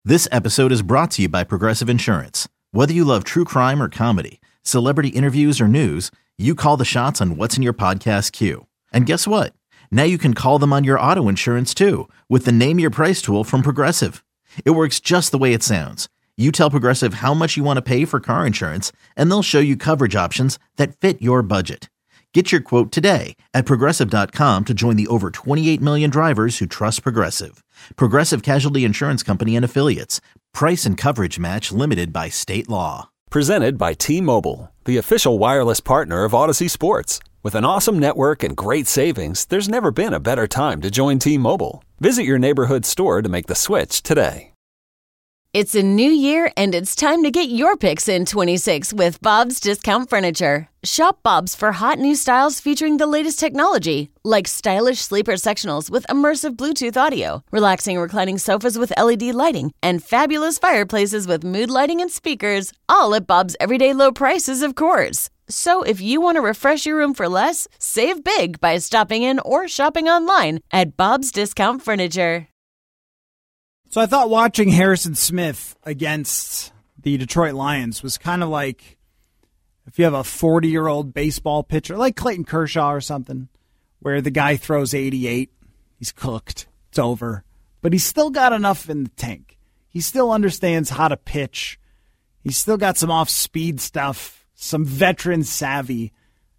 This episode is brought to you by Progressive Insurance. Whether you love true crime or comedy, celebrity interviews or news, you call the shots on what's in your podcast queue. And guess what? Now you can call them on your auto insurance too with the Name Your Price tool from Progressive. It works just the way it sounds. You tell Progressive how much you want to pay for car insurance, and they'll show you coverage options that fit your budget. Get your quote today at Progressive.com to join the over 28 million drivers who trust Progressive. Progressive Casualty Insurance Company and Affiliates. Price and coverage match limited by state law. Presented by T-Mobile, the official wireless partner of Odyssey Sports. With an awesome network and great savings, there's never been a better time to join T-Mobile. Visit your neighborhood store to make the switch today. It's a new year, and it's time to get your picks in 26 with Bob's Discount Furniture. Shop Bob's for hot new styles featuring the latest technology, like stylish sleeper sectionals with immersive Bluetooth audio, relaxing reclining sofas with LED lighting, and fabulous fireplaces with mood lighting and speakers, all at Bob's everyday low prices, of course. So if you want to refresh your room for less, save big by stopping in or shopping online at Bob's Discount Furniture. So I thought watching Harrison Smith against the Detroit Lions was kind of like if you have a 40-year-old baseball pitcher, like Clayton Kershaw or something, where the guy throws 88, he's cooked, it's over. But he's still got enough in the tank. He still understands how to pitch. He's still got some off-speed stuff, some veteran savvy.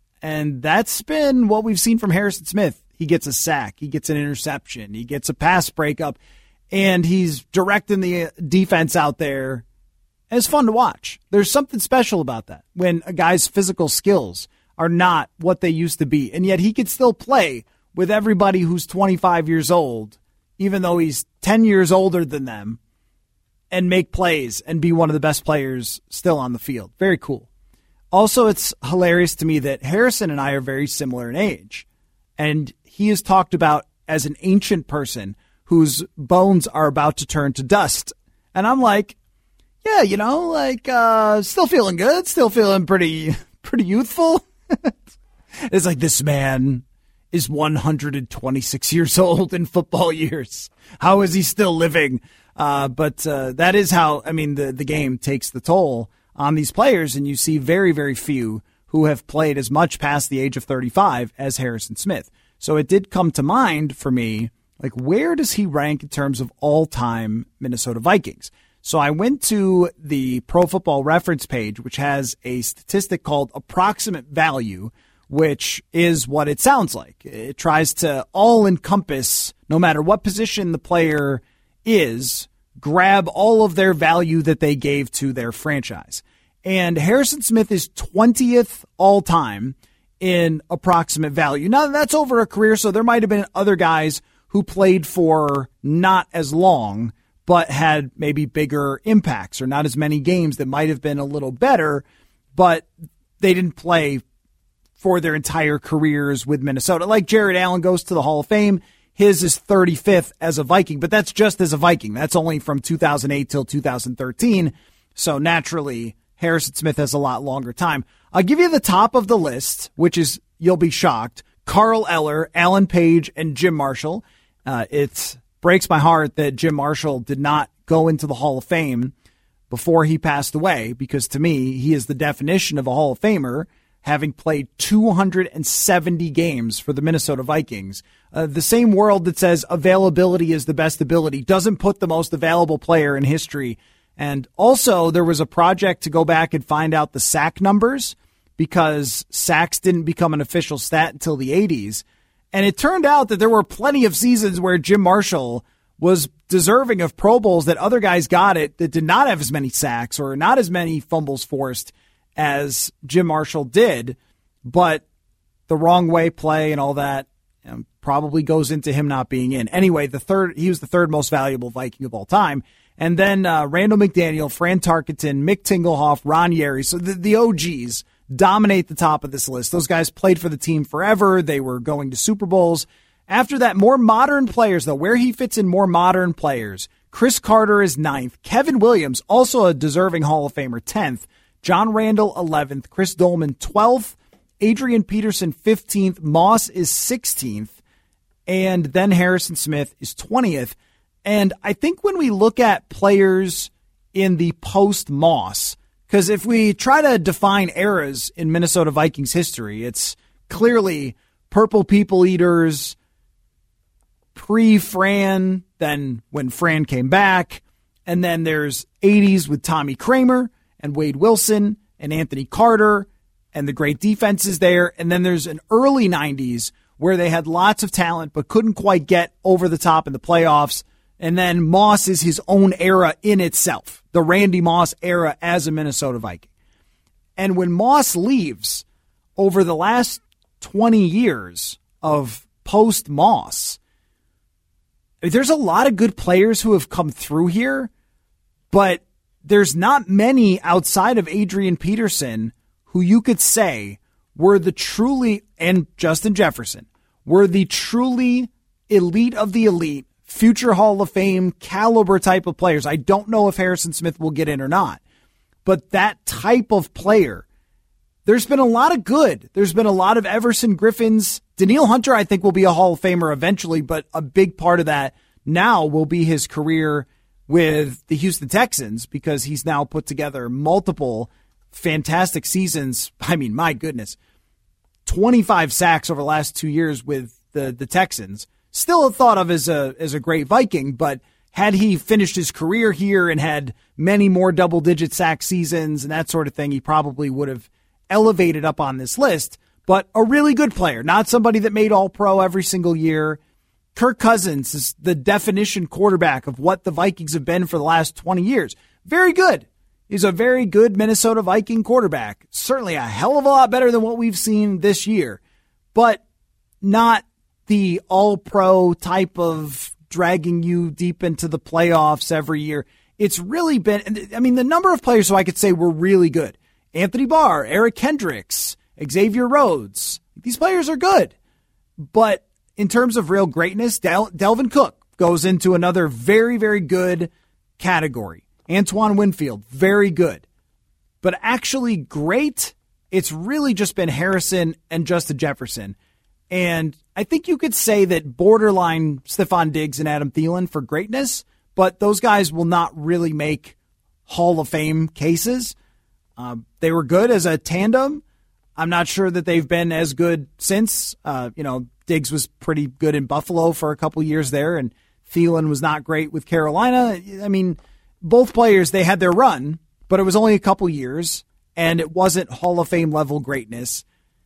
And that's been what we've seen from Harrison Smith. He gets a sack, he gets an interception, he gets a pass breakup. And he's directing the defense out there. And it's fun to watch. There's something special about that when a guy's physical skills are not what they used to be. And yet he could still play with everybody who's 25 years old, even though he's 10 years older than them, and make plays and be one of the best players still on the field. Very cool. Also, it's hilarious to me that Harrison and I are very similar in age. And he is talked about as an ancient person whose bones are about to turn to dust. And I'm like, yeah, still feeling good, still feeling pretty youthful. It's like, this man is 126 years old in football years. How is he still living? But that is how, the game takes the toll on these players, and you see very, very few who have played as much past the age of 35 as Harrison Smith. So it did come to mind for me, like, where does he rank in terms of all-time Minnesota Vikings? So I went to the Pro Football Reference page, which has a statistic called approximate value, which is what it sounds like. It tries to all-encompass, no matter what position the player is, grab all of their value that they gave to their franchise. And Harrison Smith is 20th all-time in approximate value. Now, that's over a career, so there might have been other guys who played for not as long, but had maybe bigger impacts or not as many games that might have been a little better, but they didn't play for their entire careers with Minnesota. Like Jared Allen goes to the Hall of Fame. His is 35th as a Viking, but that's just as a Viking. That's only from 2008 till 2013. So naturally, Harrison Smith has a lot longer time. I'll give you the top of the list, which is, you'll be shocked, Carl Eller, Alan Page, and Jim Marshall. It breaks my heart that Jim Marshall did not go into the Hall of Fame before he passed away, because to me, he is the definition of a Hall of Famer, having played 270 games for the Minnesota Vikings. The same world that says availability is the best ability doesn't put the most available player in history. And also, there was a project to go back and find out the sack numbers, because sacks didn't become an official stat until the 80s. And it turned out that there were plenty of seasons where Jim Marshall was deserving of Pro Bowls that other guys got it that did not have as many sacks or not as many fumbles forced as Jim Marshall did. But the wrong way play and all that probably goes into him not being in. Anyway, he was the third most valuable Viking of all time. And then Randall McDaniel, Fran Tarkenton, Mick Tingelhoff, Ron Yeri. So the OGs dominate the top of this list. Those guys played for the team forever. They were going to Super Bowls. After that, more modern players, though, where he fits in more modern players. Chris Carter is 9th. Kevin Williams, also a deserving Hall of Famer, 10th. John Randall, 11th. Chris Dolman, 12th. Adrian Peterson, 15th. Moss is 16th. And then Harrison Smith is 20th. And I think when we look at players in the post-Moss, because if we try to define eras in Minnesota Vikings history, it's clearly Purple People Eaters, pre-Fran, then when Fran came back, and then there's 80s with Tommy Kramer and Wade Wilson and Anthony Carter and the great defenses there, and then there's an early 90s where they had lots of talent but couldn't quite get over the top in the playoffs. And then Moss is his own era in itself, the Randy Moss era as a Minnesota Viking. And when Moss leaves over the last 20 years of post-Moss, there's a lot of good players who have come through here, but there's not many outside of Adrian Peterson who you could say were the truly, and Justin Jefferson, were the truly elite of the elite, future Hall of Fame caliber type of players. I don't know if Harrison Smith will get in or not, but that type of player, there's been a lot of good. There's been a lot of Everson Griffins. Danielle Hunter, I think, will be a Hall of Famer eventually, but a big part of that now will be his career with the Houston Texans, because he's now put together multiple fantastic seasons. I mean, my goodness, 25 sacks over the last 2 years with the Texans. Still thought of as a great Viking, but had he finished his career here and had many more double-digit sack seasons and that sort of thing, he probably would have elevated up on this list. But a really good player, not somebody that made All-Pro every single year. Kirk Cousins is the definition quarterback of what the Vikings have been for the last 20 years. Very good. He's a very good Minnesota Viking quarterback. Certainly a hell of a lot better than what we've seen this year, but not the all-pro type of dragging you deep into the playoffs every year. It's really been, I mean, the number of players who I could say were really good. Anthony Barr, Eric Kendricks, Xavier Rhodes. These players are good. But in terms of real greatness, Delvin Cook goes into another very, very good category. Antoine Winfield, very good. But actually great, it's really just been Harrison and Justin Jefferson. And I think you could say that borderline Stephon Diggs and Adam Thielen for greatness, but those guys will not really make Hall of Fame cases. They were good as a tandem. I'm not sure that they've been as good since. Diggs was pretty good in Buffalo for a couple years there, and Thielen was not great with Carolina. I mean, both players, they had their run, but it was only a couple years, and it wasn't Hall of Fame level greatness.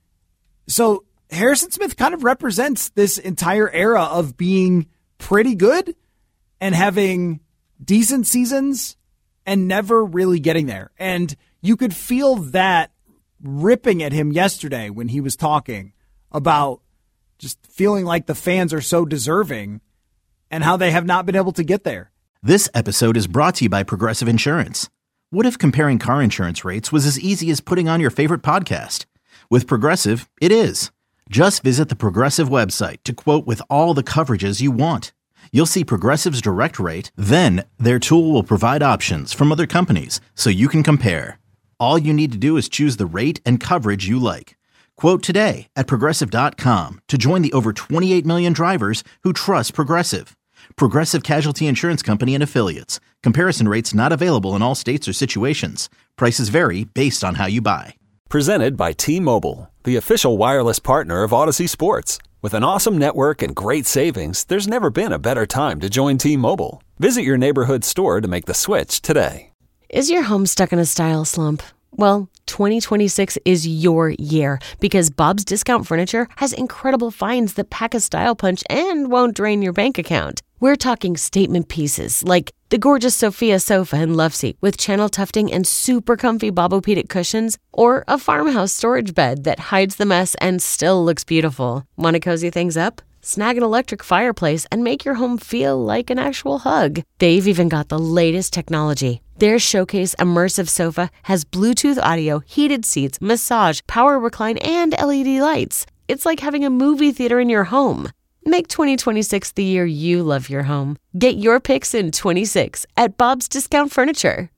So Harrison Smith kind of represents this entire era of being pretty good and having decent seasons and never really getting there. And you could feel that ripping at him yesterday when he was talking about just feeling like the fans are so deserving and how they have not been able to get there. This episode is brought to you by Progressive Insurance. What if comparing car insurance rates was as easy as putting on your favorite podcast? With Progressive, it is. Just visit the Progressive website to quote with all the coverages you want. You'll see Progressive's direct rate, then their tool will provide options from other companies so you can compare. All you need to do is choose the rate and coverage you like. Quote today at Progressive.com to join the over 28 million drivers who trust Progressive. Progressive Casualty Insurance Company and Affiliates. Comparison rates not available in all states or situations. Prices vary based on how you buy. Presented by T-Mobile, the official wireless partner of Odyssey Sports. With an awesome network and great savings, there's never been a better time to join T-Mobile. Visit your neighborhood store to make the switch today. Is your home stuck in a style slump? Well, 2026 is your year because Bob's Discount Furniture has incredible finds that pack a style punch and won't drain your bank account. We're talking statement pieces like the gorgeous Sophia sofa and love seat with channel tufting and super comfy Bobopedic cushions, or a farmhouse storage bed that hides the mess and still looks beautiful. Want to cozy things up? Snag an electric fireplace and make your home feel like an actual hug. They've even got the latest technology. Their Showcase Immersive Sofa has Bluetooth audio, heated seats, massage, power recline, and LED lights. It's like having a movie theater in your home. Make 2026 the year you love your home. Get your picks in 26 at Bob's Discount Furniture.